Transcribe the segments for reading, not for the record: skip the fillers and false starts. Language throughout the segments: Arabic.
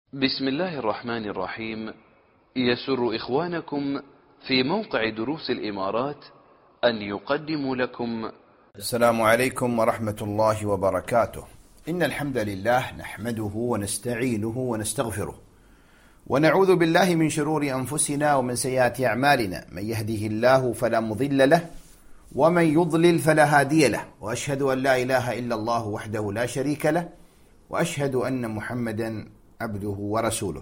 بسم الله الرحمن الرحيم. يسر إخوانكم في موقع دروس الإمارات أن يقدموا لكم السلام عليكم ورحمة الله وبركاته. إن الحمد لله نحمده ونستعينه ونستغفره ونعوذ بالله من شرور أنفسنا ومن سيئات أعمالنا، من يهده الله فلا مضل له ومن يضلل فلا هادي له، وأشهد أن لا إله إلا الله وحده لا شريك له، وأشهد أن محمدا عبده ورسوله.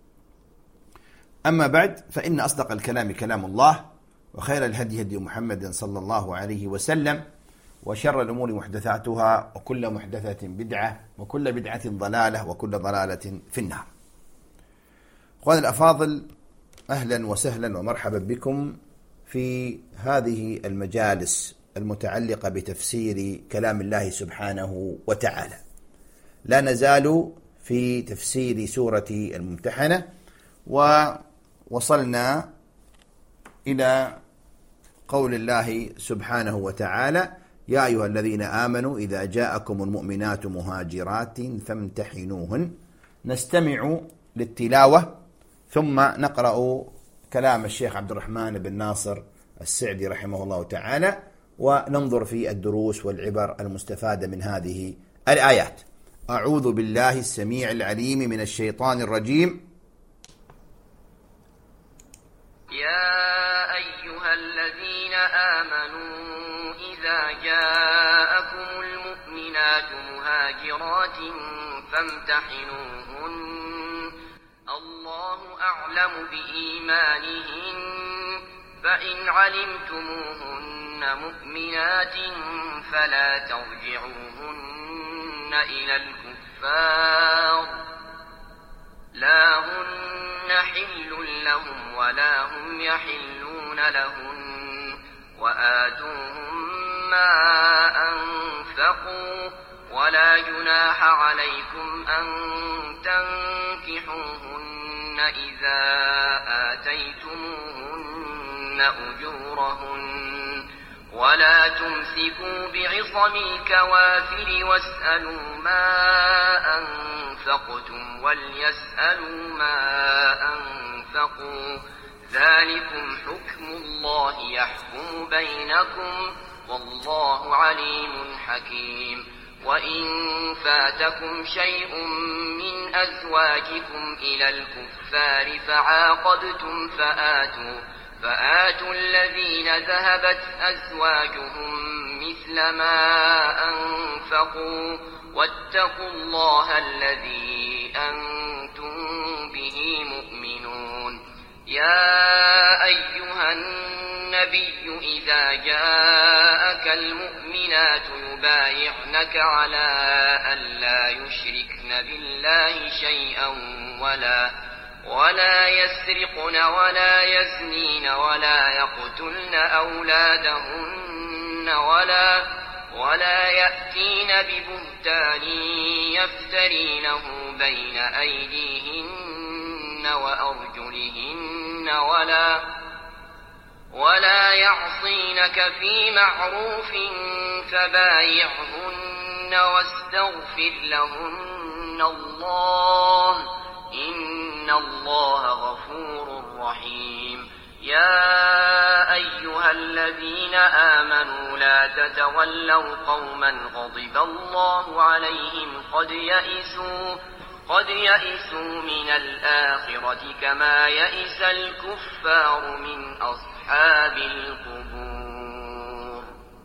أما بعد، فإن أصدق الكلام كلام الله، وخير الهدي هدي محمد صلى الله عليه وسلم، وشر الأمور محدثاتها، وكل محدثة بدعة، وكل بدعة ضلالة، وكل ضلالة في النار. أخواني الأفاضل، أهلا وسهلا ومرحبا بكم في هذه المجالس المتعلقة بتفسير كلام الله سبحانه وتعالى. لا نزال في تفسير سورة الممتحنة، ووصلنا إلى قول الله سبحانه وتعالى: يا أيها الذين آمنوا إذا جاءكم المؤمنات مهاجرات فامتحنوهن. نستمع للتلاوة ثم نقرأ كلام الشيخ عبد الرحمن بن ناصر السعدي رحمه الله تعالى، وننظر في الدروس والعبر المستفادة من هذه الآيات. أعوذ بالله السميع العليم من الشيطان الرجيم. يا أيها الذين آمنوا إذا جاءكم المؤمنات مهاجرات فامتحنوهن، الله أعلم بإيمانهن، فإن علمتموهن مؤمنات فلا ترجعوهن إلى الكفار، لا هن حل لهم ولا هم يحلون لهن، وآتوهم ما أنفقوا، ولا جناح عليكم أن تنكحوهن إذا آتيتموهن أجورهن، ولا تمسكوا بعصم الكوافر واسألوا ما أنفقتم وليسألوا ما أنفقوا، ذلكم حكم الله يحكم بينكم، والله عليم حكيم. وإن فاتكم شيء من أزواجكم إلى الكفار فعاقبتم فآتوا الذين ذهبت أزواجهم مثل ما أنفقوا، واتقوا الله الذي أنتم به مؤمنون. يا أيها النبي إذا جاءك المؤمنات يبايعنك على أن لا يشركن بالله شيئا ولا يسرقن ولا يزنين ولا يقتلن أولادهن ولا يأتين ببهتان يفترينه بين أيديهن وأرجلهن ولا يعصينك في معروف فبايعهن واستغفر لهن الله، إن الله غفور رحيم. يا أيها الذين آمنوا لا تتولوا قوما غضب الله عليهم قد يئسوا من الآخرة كما يئس الكفار من أصحاب القبور.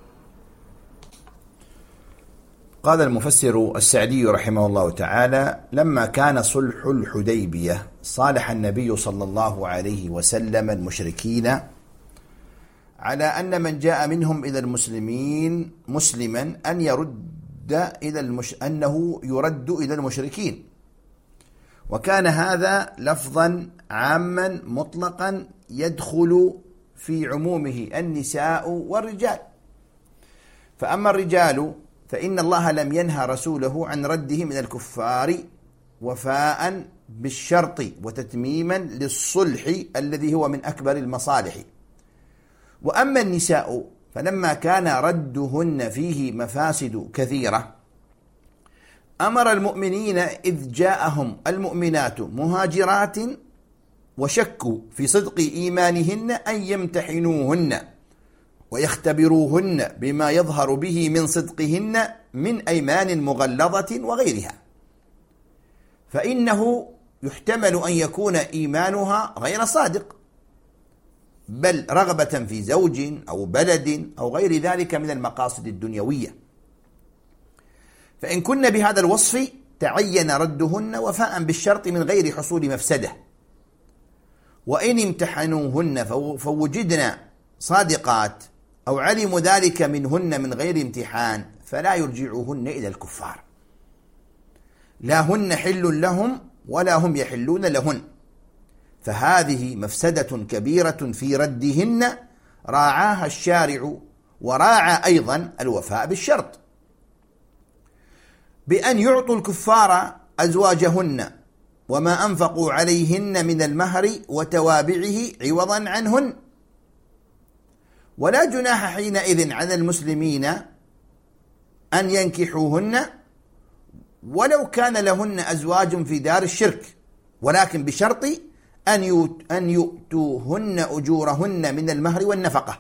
قال المفسر السعدي رحمه الله تعالى: لما كان صلح الحديبية صالح النبي صلى الله عليه وسلم المشركين على أن من جاء منهم إلى المسلمين مسلما أنه يرد إلى المشركين، وكان هذا لفظا عاما مطلقا يدخل في عمومه النساء والرجال. فأما الرجال فإن الله لم ينهى رسوله عن ردهم إلى الكفار وفاء بالشرط وتتميما للصلح الذي هو من أكبر المصالح. وأما النساء فلما كان ردهن فيه مفاسد كثيرة أمر المؤمنين إذ جاءهم المؤمنات مهاجرات وشكوا في صدق إيمانهن أن يمتحنوهن ويختبروهن بما يظهر به من صدقهن من أيمان مغلظة وغيرها، فإنه يحتمل أن يكون إيمانها غير صادق، بل رغبة في زوج أو بلد أو غير ذلك من المقاصد الدنيوية. فإن كن بهذا الوصف تعين ردهن وفاء بالشرط من غير حصول مفسدة. وإن امتحنوهن فوجدن صادقات أو علموا ذلك منهن من غير امتحان فلا يرجعوهن إلى الكفار، لا هن حل لهم ولا هم يحلون لهن، فهذه مفسدة كبيرة في ردهن راعاها الشارع، وراعى أيضا الوفاء بالشرط بأن يعطوا الكفار أزواجهن وما أنفقوا عليهن من المهر وتوابعه عوضا عنهن. ولا جناح حينئذ على المسلمين أن ينكحوهن ولو كان لهن أزواج في دار الشرك، ولكن بشرط أن يؤتوهن أجورهن من المهر والنفقة.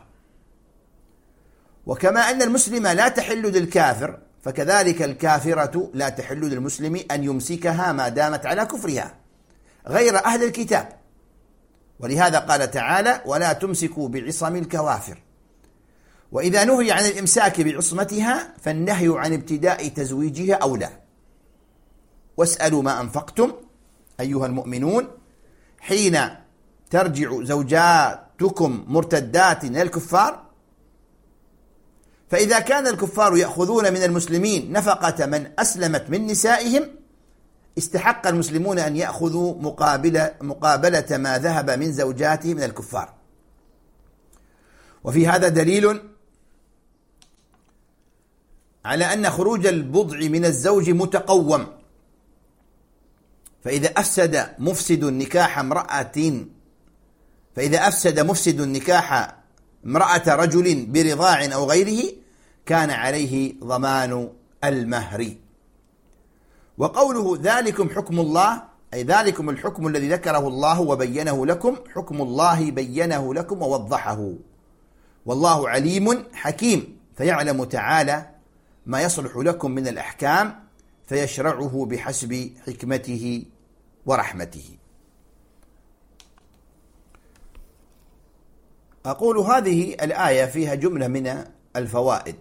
وكما أن المسلم لا تحل للكافر، فكذلك الكافرة لا تحل للمسلم أن يمسكها ما دامت على كفرها غير أهل الكتاب. ولهذا قال تعالى: ولا تمسكوا بعصم الكوافر. وإذا نهي عن الإمساك بعصمتها فالنهي عن ابتداء تزويجها أولى. واسألوا ما أنفقتم أيها المؤمنون حين ترجع زوجاتكم مرتدات إلى الكفار، فإذا كان الكفار يأخذون من المسلمين نفقة من أسلمت من نسائهم، استحق المسلمون أن يأخذوا مقابلة ما ذهب من زوجاتهم من الكفار. وفي هذا دليل على أن خروج البضع من الزوج متقوم، فإذا أفسد مفسد نكاح امرأة رجل برضاع أو غيره كان عليه ضمان المهر. وقوله ذلكم حكم الله، أي ذلكم الحكم الذي ذكره الله وبينه لكم، حكم الله بينه لكم ووضحه، والله عليم حكيم، فيعلم تعالى ما يصلح لكم من الأحكام فيشرعه بحسب حكمته ورحمته. أقول هذه الآية فيها جملة من الفوائد،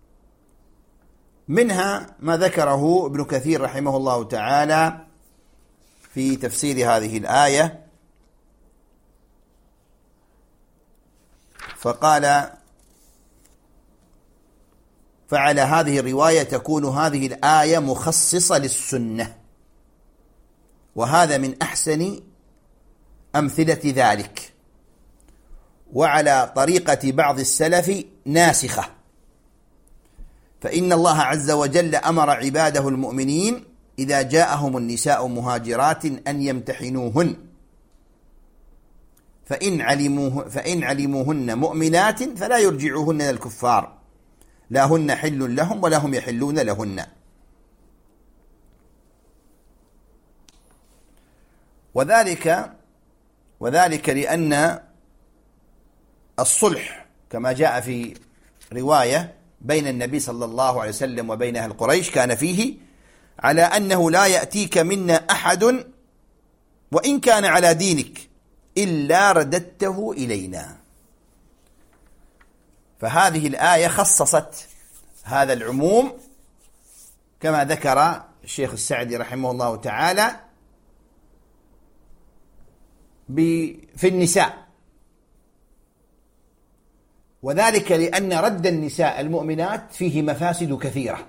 منها ما ذكره ابن كثير رحمه الله تعالى في تفسير هذه الآية، فقال: فعلى هذه الرواية تكون هذه الآية مخصصة للسنة، وهذا من أحسن أمثلة ذلك، وعلى طريقة بعض السلف ناسخة، فإن الله عز وجل أمر عباده المؤمنين إذا جاءهم النساء مهاجرات أن يمتحنوهن، فإن علموهن مؤمنات فلا يرجعوهن إلى الكفار، لا هن حل لهم ولا هم يحلون لهن. وذلك لأن الصلح كما جاء في رواية بين النبي صلى الله عليه وسلم وبين أهل قريش كان فيه على أنه لا يأتيك منا أحد وإن كان على دينك إلا رددته إلينا. فهذه الآية خصصت هذا العموم كما ذكر الشيخ السعدي رحمه الله تعالى في النساء، وذلك لأن رد النساء المؤمنات فيه مفاسد كثيرة،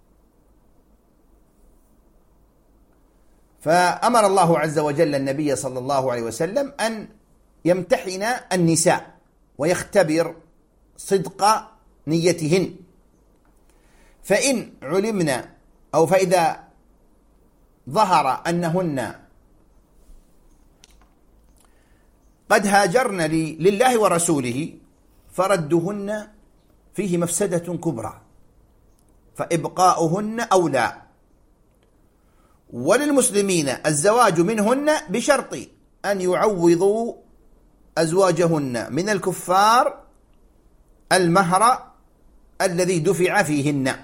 فأمر الله عز وجل النبي صلى الله عليه وسلم أن يمتحن النساء ويختبر صدق نيتهن، فإن علمنا أو فإذا ظهر أنهن قد هاجرن لله ورسوله فردهن فيه مفسدة كبرى، فإبقاؤهن أولى، وللمسلمين الزواج منهن بشرط أن يعوضوا أزواجهن من الكفار المهر الذي دفع فيهن.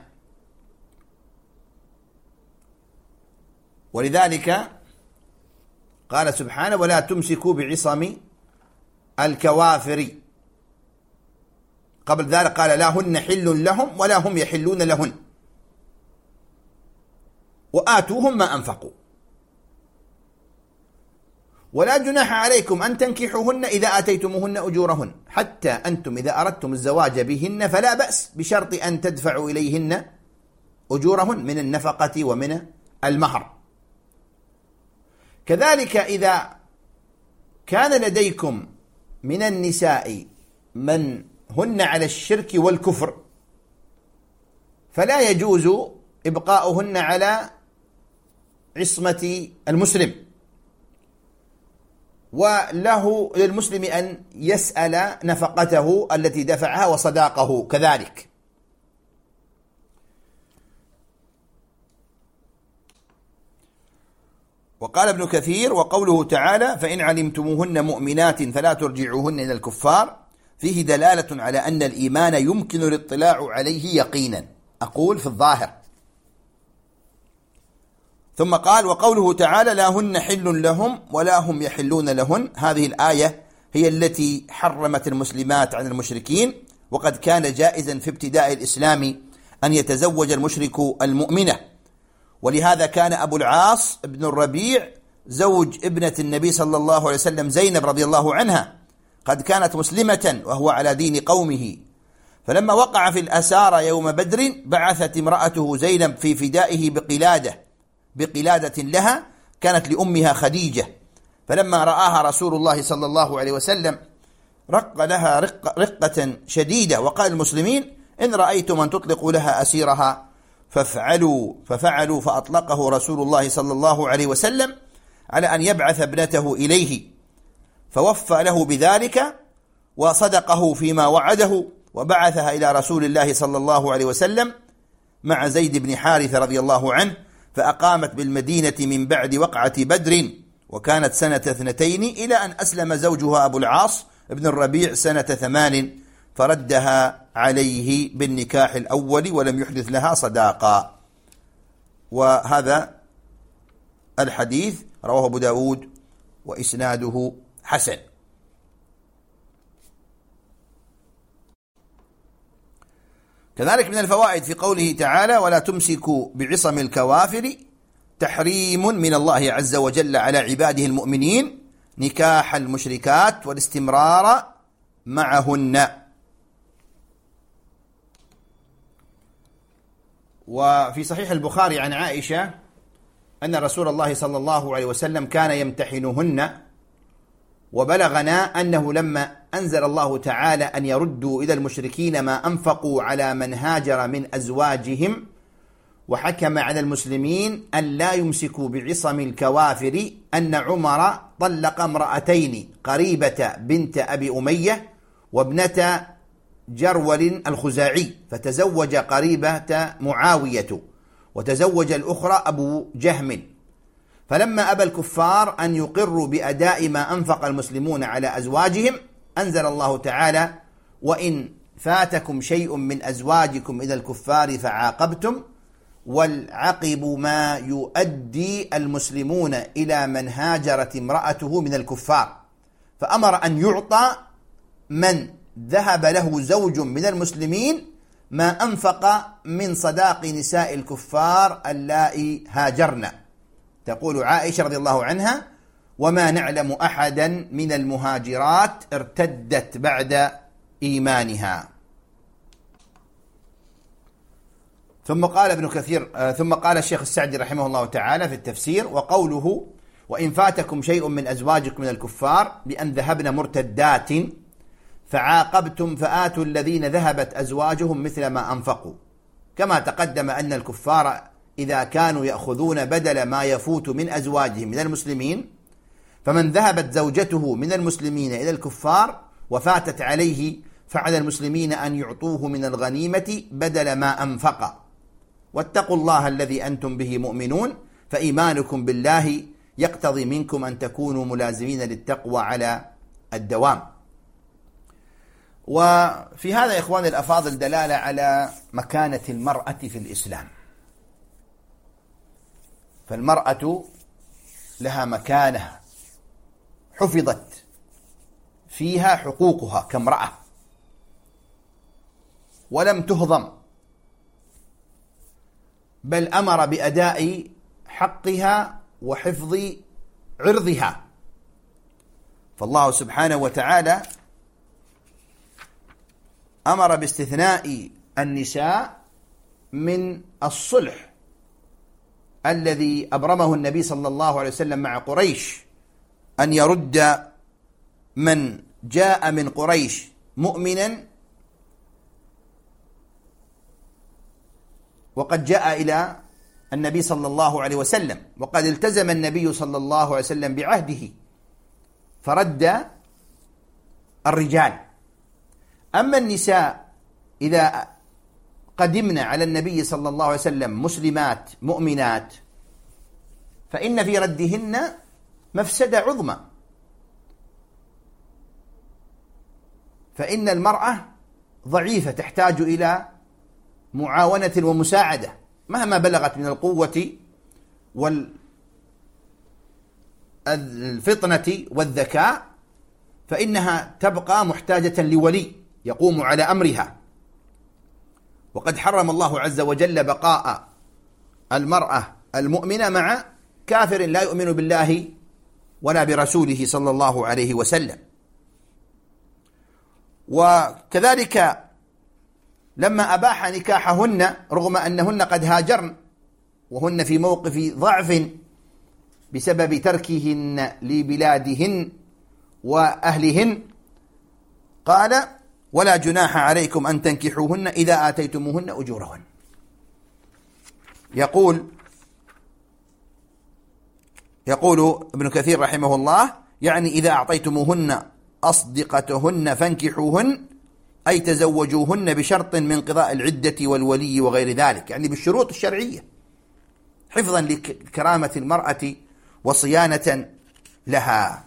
ولذلك قال سبحانه: ولا تمسكوا بعصم الكوافر. قبل ذلك قال: لا هن حل لهم ولا هم يحلون لهن وآتوهم ما أنفقوا ولا جناح عليكم أن تنكحوهن إذا آتيتموهن أجورهن، حتى أنتم إذا أردتم الزواج بهن فلا بأس، بشرط أن تدفعوا إليهن أجورهن من النفقة ومن المهر. كذلك إذا كان لديكم من النساء من هن على الشرك والكفر فلا يجوز إبقاؤهن على عصمة المسلم، وله للمسلم أن يسأل نفقته التي دفعها وصداقه كذلك. وقال ابن كثير: وقوله تعالى: فإن علمتموهن مؤمنات فلا ترجعوهن إلى الكفار، فيه دلالة على أن الإيمان يمكن الاطلاع عليه يقينا، أقول في الظاهر. ثم قال: وقوله تعالى: لا هن حل لهم ولا هم يحلون لهن، هذه الآية هي التي حرمت المسلمات عن المشركين، وقد كان جائزا في ابتداء الإسلام أن يتزوج المشرك المؤمنة، ولهذا كان أبو العاص بن الربيع زوج ابنة النبي صلى الله عليه وسلم زينب رضي الله عنها قد كانت مسلمة وهو على دين قومه، فلما وقع في الأسارى يوم بدر بعثت امرأته زينب في فدائه بقلادة لها كانت لأمها خديجة، فلما رآها رسول الله صلى الله عليه وسلم رق لها رقة شديدة، وقال المسلمين: إن رأيتم أن تطلقوا لها أسيرها ففعلوا فأطلقه رسول الله صلى الله عليه وسلم على أن يبعث ابنته إليه، فوفى له بذلك وصدقه فيما وعده، وبعثها إلى رسول الله صلى الله عليه وسلم مع زيد بن حارثة رضي الله عنه، فأقامت بالمدينة من بعد وقعة بدر، وكانت سنة 2 إلى أن أسلم زوجها أبو العاص بن الربيع سنة 8 فردها عليه بالنكاح الأول ولم يحدث لها صداقا. وهذا الحديث رواه أبو داود وإسناده حسن. كذلك من الفوائد في قوله تعالى: ولا تمسكوا بعصم الكوافر، تحريم من الله عز وجل على عباده المؤمنين نكاح المشركات والاستمرار معهن. وفي صحيح البخاري عن عائشة أن رسول الله صلى الله عليه وسلم كان يمتحنهن، وبلغنا أنه لما أنزل الله تعالى أن يردوا إلى المشركين ما أنفقوا على من هاجر من أزواجهم، وحكم على المسلمين أن لا يمسكوا بعصم الكوافر، أن عمر طلق امرأتين، قريبة بنت أبي أمية وابنة جرول الخزاعي، فتزوج قريبة معاوية وتزوج الأخرى أبو جهم، فلما أبى الكفار أن يقروا بأداء ما أنفق المسلمون على أزواجهم أنزل الله تعالى: وإن فاتكم شيء من أزواجكم إلى الكفار فعاقبتم، والعقب ما يؤدي المسلمون إلى من هاجرت امرأته من الكفار، فأمر أن يعطى من ذهب له زوج من المسلمين ما أنفق من صداق نساء الكفار اللائي هاجرن. تقول عائشة رضي الله عنها: وما نعلم أحدا من المهاجرات ارتدت بعد إيمانها. ثم قال ابن كثير ثم قال الشيخ السعدي رحمه الله تعالى في التفسير: وقوله: وإن فاتكم شيء من أزواجكم من الكفار، بأن ذهبن مرتدات فعاقبتم فآتوا الذين ذهبت أزواجهم مثل ما أنفقوا، كما تقدم أن الكفار إذا كانوا يأخذون بدل ما يفوت من أزواجهم من المسلمين، فمن ذهبت زوجته من المسلمين إلى الكفار وفاتت عليه فعلى المسلمين أن يعطوه من الغنيمة بدل ما أنفق، واتقوا الله الذي أنتم به مؤمنون، فإيمانكم بالله يقتضي منكم أن تكونوا ملازمين للتقوى على الدوام. وفي هذا يا إخواني الأفاضل دلالة على مكانة المرأة في الإسلام. فالمرأة لها مكانة حفظت فيها حقوقها كامرأة ولم تهضم، بل أمر بأداء حقها وحفظ عرضها. فالله سبحانه وتعالى أمر باستثناء النساء من الصلح الذي أبرمه النبي صلى الله عليه وسلم مع قريش، أن يرد من جاء من قريش مؤمنا وقد جاء إلى النبي صلى الله عليه وسلم، وقد التزم النبي صلى الله عليه وسلم بعهده فرد الرجال. أما النساء إذا قدمنا على النبي صلى الله عليه وسلم مسلمات مؤمنات فإن في ردهن مفسدة عظمى، فإن المرأة ضعيفة تحتاج إلى معاونة ومساعدة مهما بلغت من القوة والفطنة والذكاء، فإنها تبقى محتاجة لولي يقوم على أمرها. وقد حرم الله عز وجل بقاء المرأة المؤمنة مع كافر لا يؤمن بالله ولا برسوله صلى الله عليه وسلم. وكذلك لما أباح نكاحهن رغم أنهن قد هاجرن وهن في موقف ضعف بسبب تركهن لبلادهن وأهلهن، قال: ولا جناح عليكم أن تنكحوهن إذا آتيتموهن أجورهن. يقول ابن كثير رحمه الله: يعني إذا أعطيتموهن أصدقتهن فانكحوهن، أي تزوجوهن بشرط من انقضاء العدة والولي وغير ذلك، يعني بالشروط الشرعية حفظا لكرامة المرأة وصيانة لها.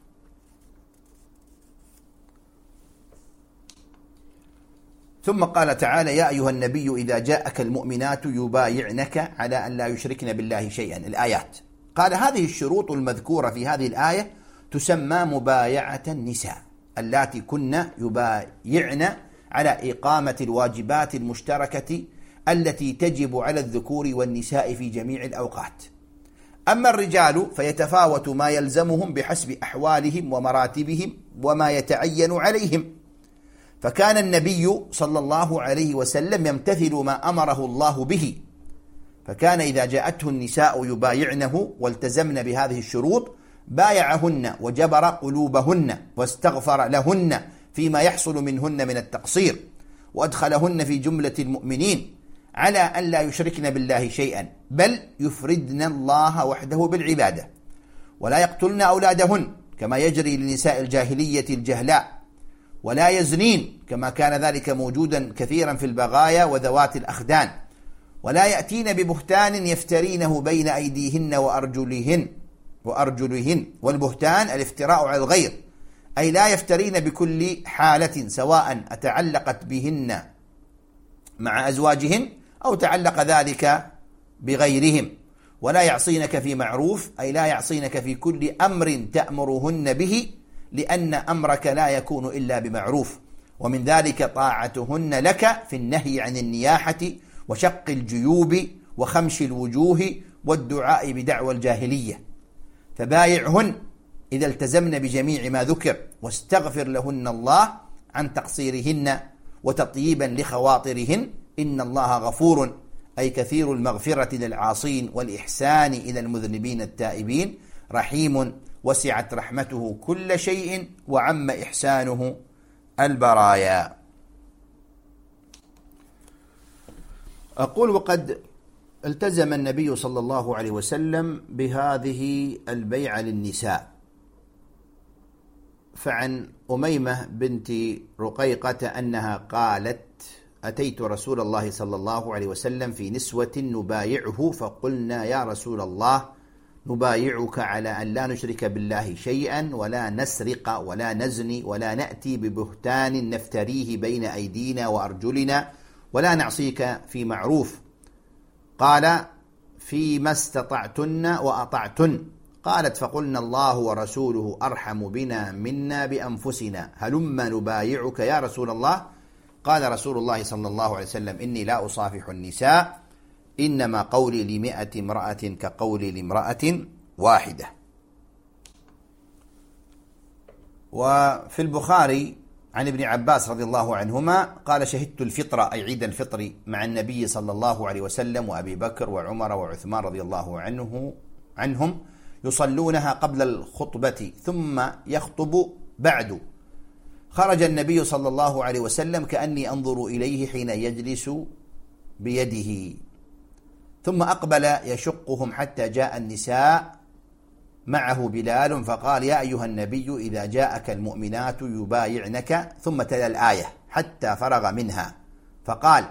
ثم قال تعالى: يا أيها النبي إذا جاءك المؤمنات يبايعنك على أن لا يشركن بالله شيئا. الآيات. قال: هذه الشروط المذكورة في هذه الآية تسمى مبايعة النساء اللاتي كن يبايعن على إقامة الواجبات المشتركة التي تجب على الذكور والنساء في جميع الأوقات. أما الرجال فيتفاوت ما يلزمهم بحسب أحوالهم ومراتبهم وما يتعين عليهم، فكان النبي صلى الله عليه وسلم يمتثل ما أمره الله به، فكان إذا جاءته النساء يبايعنه والتزمن بهذه الشروط بايعهن وجبر قلوبهن واستغفر لهن فيما يحصل منهن من التقصير، وأدخلهن في جملة المؤمنين على أن لا يشركن بالله شيئا، بل يفردن الله وحده بالعبادة، ولا يقتلن أولادهن كما يجري لنساء الجاهلية الجهلاء، ولا يزنين كما كان ذلك موجودا كثيرا في البغايا وذوات الأخدان، ولا يأتين ببهتان يفترينه بين أيديهن وأرجلهن. والبهتان الافتراء على الغير، أي لا يفترين بكل حالة سواء أتعلقت بهن مع أزواجهن أو تعلق ذلك بغيرهم. ولا يعصينك في معروف، أي لا يعصينك في كل أمر تأمرهن به، لأن أمرك لا يكون إلا بمعروف، ومن ذلك طاعتهن لك في النهي عن النياحة وشق الجيوب وخمش الوجوه والدعاء بدعوى الجاهلية. فبايعهن إذا التزمن بجميع ما ذكر، واستغفر لهن الله عن تقصيرهن وتطييبا لخواطرهن، إن الله غفور، أي كثير المغفرة للعاصين والإحسان إلى المذنبين التائبين، رحيم وسعت رحمته كل شيء وعم إحسانه البرايا. أقول: وقد التزم النبي صلى الله عليه وسلم بهذه البيعة للنساء. فعن أميمة بنت رقيقة أنها قالت: أتيت رسول الله صلى الله عليه وسلم في نسوة نبايعه، فقلنا يا رسول الله نبايعك على أن لا نشرك بالله شيئا ولا نسرق ولا نزني ولا نأتي ببهتان نفتريه بين أيدينا وأرجلنا ولا نعصيك في معروف. قال فيما استطعتن وأطعتن. قالت فقلنا الله ورسوله أرحم بنا منا بأنفسنا، هلما نبايعك يا رسول الله. قال رسول الله صلى الله عليه وسلم إني لا أصافح النساء، إنما قولي ل100 امرأة كقولي لامرأة واحدة. وفي البخاري عن ابن عباس رضي الله عنهما قال شهدت الفطر أي عيد الفطر مع النبي صلى الله عليه وسلم وأبي بكر وعمر وعثمان رضي الله عنهم يصلونها قبل الخطبة ثم يخطب بعد. خرج النبي صلى الله عليه وسلم كأني أنظر إليه حين يجلس بيده، ثم أقبل يشقهم حتى جاء النساء معه بلال فقال يا أيها النبي إذا جاءك المؤمنات يبايعنك، ثم تلا الآية حتى فرغ منها فقال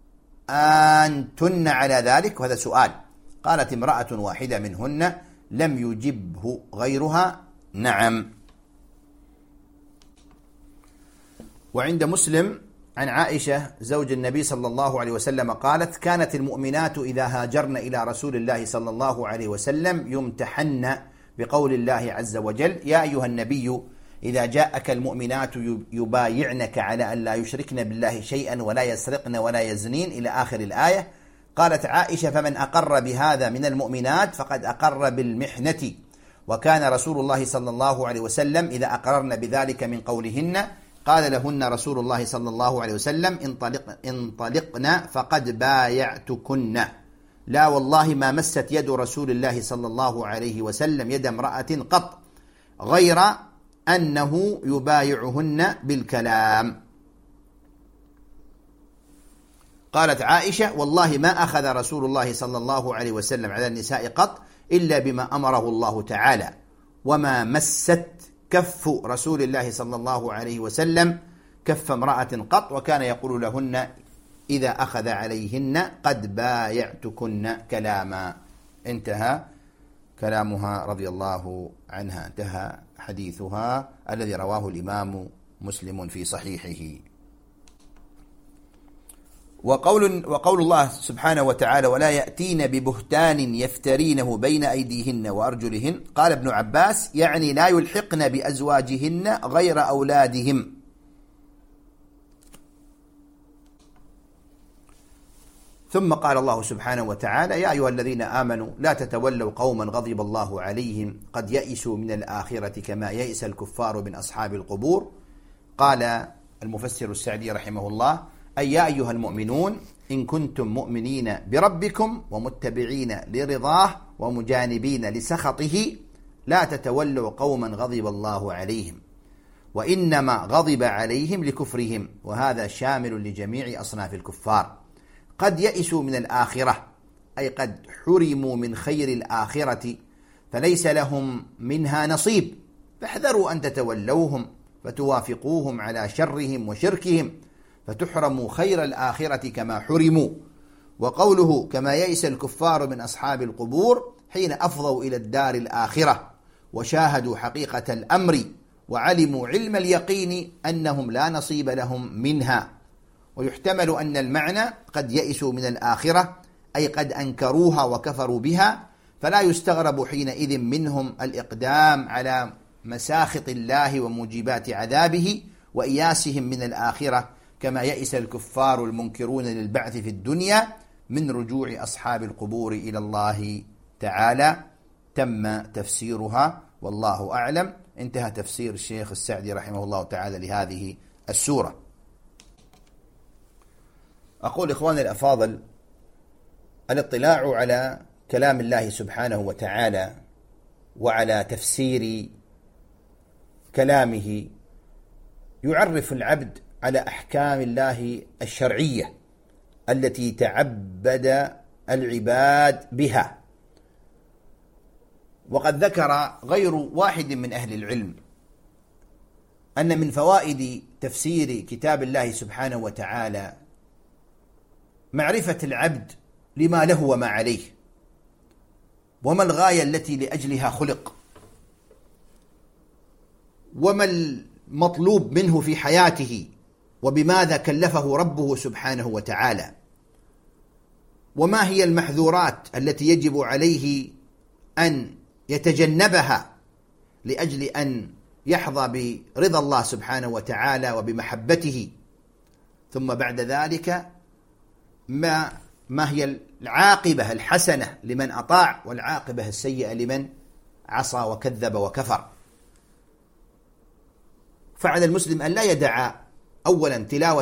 أنتن على ذلك؟ وهذا سؤال. قالت امرأة واحدة منهن لم يجبه غيرها نعم. وعند مسلم عن عائشة زوج النبي صلى الله عليه وسلم قالت كانت المؤمنات إذا هاجرن إلى رسول الله صلى الله عليه وسلم يمتحن بقول الله عز وجل يا أيها النبي إذا جاءك المؤمنات يبايعنك على أن لا يشركن بالله شيئا ولا يسرقن ولا يزنين إلى آخر الآية. قالت عائشة فمن أقر بهذا من المؤمنات فقد أقر بالمحنة، وكان رسول الله صلى الله عليه وسلم إذا أقررن بذلك من قولهن قال لهن رسول الله صلى الله عليه وسلم انطلقن فقد بايعتكن. لا والله ما مست يد رسول الله صلى الله عليه وسلم يد امرأة قط غير أنه يبايعهن بالكلام. قالت عائشة والله ما أخذ رسول الله صلى الله عليه وسلم على النساء قط إلا بما أمره الله تعالى، وما مست كف رسول الله صلى الله عليه وسلم كف امرأة قط، وكان يقول لهن إذا أخذ عليهن قد بايعتكن كلاما. انتهى كلامها رضي الله عنها، انتهى حديثها الذي رواه الإمام مسلم في صحيحه. وقول الله سبحانه وتعالى ولا يأتين ببهتان يفترينه بين أيديهن وأرجلهن، قال ابن عباس يعني لا يلحقن بأزواجهن غير أولادهم. ثم قال الله سبحانه وتعالى يا أيها الذين آمنوا لا تتولوا قوما غضب الله عليهم قد يئسوا من الآخرة كما يئس الكفار من أصحاب القبور. قال المفسر السعدي رحمه الله أي يا أيها المؤمنون إن كنتم مؤمنين بربكم ومتبعين لرضاه ومجانبين لسخطه لا تتولوا قوما غضب الله عليهم، وإنما غضب عليهم لكفرهم، وهذا شامل لجميع أصناف الكفار. قد يئسوا من الآخرة أي قد حرموا من خير الآخرة فليس لهم منها نصيب، فاحذروا أن تتولوهم فتوافقوهم على شرهم وشركهم فتحرموا خير الآخرة كما حرموا. وقوله كما يئس الكفار من أصحاب القبور حين أفضوا إلى الدار الآخرة وشاهدوا حقيقة الأمر وعلموا علم اليقين أنهم لا نصيب لهم منها. ويحتمل أن المعنى قد يئسوا من الآخرة أي قد أنكروها وكفروا بها، فلا يستغرب حينئذ منهم الإقدام على مساخط الله وموجبات عذابه وإياسهم من الآخرة كما يئس الكفار المنكرون للبعث في الدنيا من رجوع أصحاب القبور إلى الله تعالى. تم تفسيرها والله أعلم. انتهى تفسير الشيخ السعدي رحمه الله تعالى لهذه السورة. أقول إخواني الأفاضل الاطلاع على كلام الله سبحانه وتعالى وعلى تفسير كلامه يعرف العبد على أحكام الله الشرعية التي تعبد العباد بها. وقد ذكر غير واحد من أهل العلم أن من فوائد تفسير كتاب الله سبحانه وتعالى معرفة العبد لما له وما عليه، وما الغاية التي لأجلها خلق، وما المطلوب منه في حياته، وبماذا كلفه ربه سبحانه وتعالى، وما هي المحذورات التي يجب عليه أن يتجنبها لأجل أن يحظى برضا الله سبحانه وتعالى وبمحبته. ثم بعد ذلك ما هي العاقبة الحسنة لمن أطاع، والعاقبة السيئة لمن عصى وكذب وكفر. فعلى المسلم أن لا يدع أولا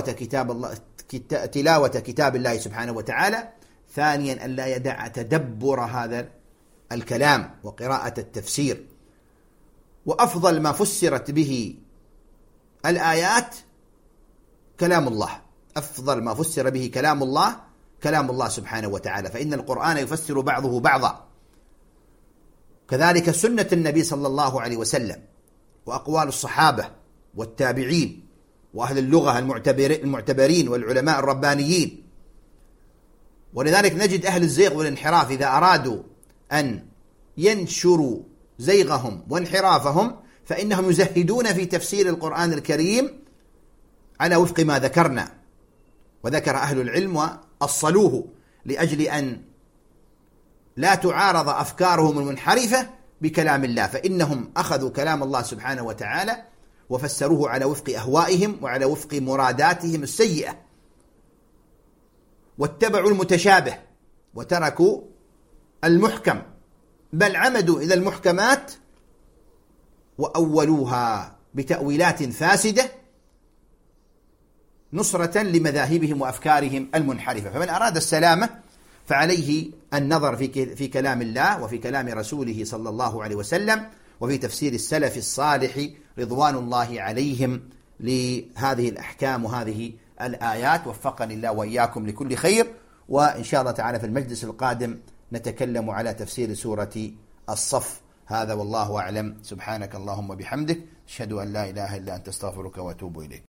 تلاوة كتاب الله سبحانه وتعالى، ثانيا أن لا يدع تدبر هذا الكلام وقراءة التفسير. وأفضل ما فسرت به الآيات كلام الله، أفضل ما فسر به كلام الله سبحانه وتعالى، فإن القرآن يفسر بعضه بعضا، كذلك سنة النبي صلى الله عليه وسلم، وأقوال الصحابة والتابعين وأهل اللغة المعتبرين والعلماء الربانيين. ولذلك نجد أهل الزيغ والانحراف إذا أرادوا أن ينشروا زيغهم وانحرافهم فإنهم يزهدون في تفسير القرآن الكريم على وفق ما ذكرنا، وذكر أهل العلم وأصلوه لأجل أن لا تعارض أفكارهم المنحرفة بكلام الله، فإنهم أخذوا كلام الله سبحانه وتعالى وفسروه على وفق أهوائهم وعلى وفق مراداتهم السيئة، واتبعوا المتشابه وتركوا المحكم، بل عمدوا إلى المحكمات وأولوها بتأويلات فاسدة نصرة لمذاهبهم وأفكارهم المنحرفة. فمن أراد السلامة فعليه النظر في كلام الله وفي كلام رسوله صلى الله عليه وسلم وفي تفسير السلف الصالح رضوان الله عليهم لهذه الأحكام وهذه الآيات. وفقني الله وإياكم لكل خير، وإن شاء الله تعالى في المجلس القادم نتكلم على تفسير سورة الصف. هذا والله أعلم. سبحانك اللهم وبحمدك، أشهد أن لا إله إلا أنت، أستغفرك وأتوب إليك.